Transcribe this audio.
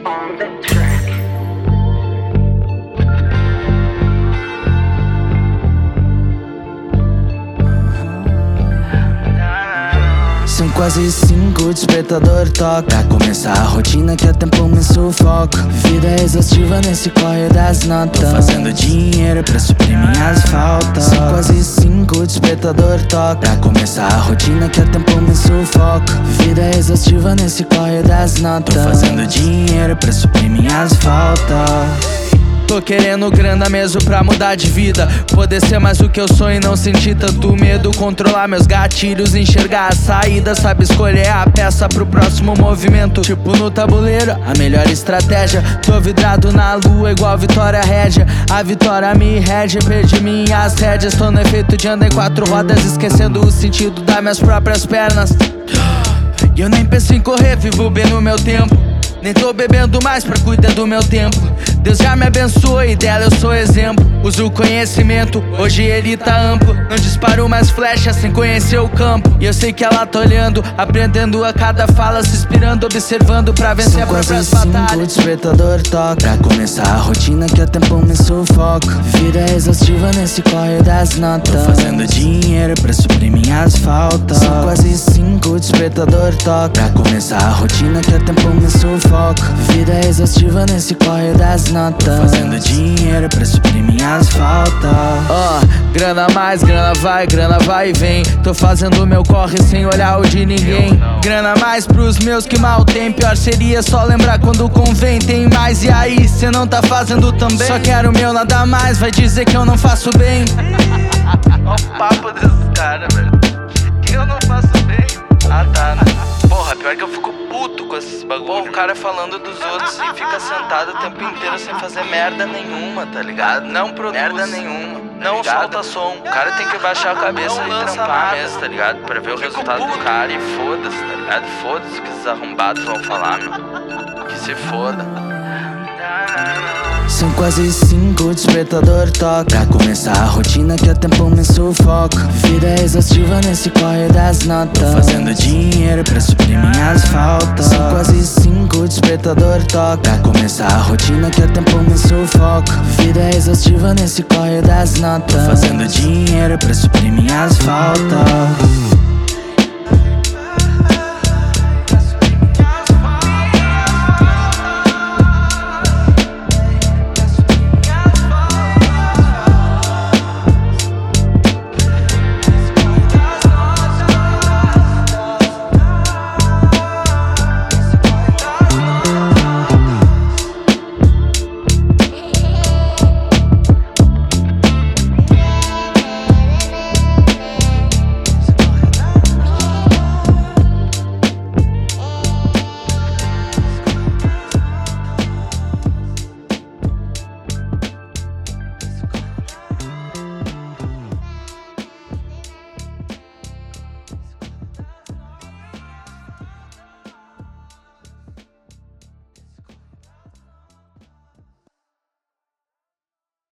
on the track. São quase 5, o despertador toca pra começar a rotina que há tempo me sufoca. Vida exaustiva nesse corre das notas. Tô fazendo dinheiro pra suprir minhas faltas. São quase 5, o despertador toca pra começar a rotina que há tempo me sufoca. Vida exaustiva nesse corre das notas. Tô fazendo dinheiro pra suprir minhas faltas. Tô querendo grana mesmo pra mudar de vida, poder ser mais o que eu sou e não sentir tanto medo. Controlar meus gatilhos, enxergar a saída. Sabe escolher a peça pro próximo movimento, tipo no tabuleiro, a melhor estratégia. Tô vidrado na lua igual Vitória Régia. A vitória me rege, perdi minhas rédeas. Tô no efeito de andar em 4 rodas, esquecendo o sentido das minhas próprias pernas. E eu nem penso em correr, vivo bem no meu tempo. Nem tô bebendo mais pra cuidar do meu tempo. Deus já me abençoou e dela eu sou exemplo. Uso o conhecimento, hoje ele tá amplo. Não disparo mais flechas sem conhecer o campo. E eu sei que ela tá olhando, aprendendo a cada fala, se inspirando, observando pra vencer a próprias batalhas. O despertador toca pra começar a rotina que há tempo me sufoca. Vida exaustiva nesse corre das notas. Tô fazendo dinheiro pra suprir minhas faltas. São quase 5, o despertador toca pra começar a rotina que há tempo me sufoca. Vida exaustiva nesse corre das notas. Tô fazendo dinheiro pra suprir minhas faltas. Grana mais, grana vai e vem. Tô fazendo meu corre sem olhar o de ninguém. Grana mais pros meus que mal tem. Pior seria só lembrar quando convém. Tem mais e aí, cê não tá fazendo também. Só quero o meu, nada mais, vai dizer que eu não faço bem. Olha o papo desses caras, velho. Que eu não faço bem. Ah, tá, né? Porra, pior que eu fico puto com esses bagulho. Pô, o cara falando dos outros e fica sentado o tempo inteiro sem fazer merda nenhuma, tá ligado? Não produz merda nenhuma, não solta som. O cara tem que baixar a cabeça e trampar mesmo, tá ligado? Pra ver o resultado do cara e foda-se, tá ligado? Foda-se o que esses arrombados vão falar, meu. Que se foda. São quase 5, o despertador toca pra começar a rotina que há tempo me sufoca. Vida exaustiva nesse corre das notas. Tô fazendo dinheiro pra suprir minhas faltas. São quase 5, o despertador toca pra começar a rotina que há tempo me sufoca. Vida exaustiva nesse corre das notas. Tô fazendo dinheiro pra suprir minhas faltas.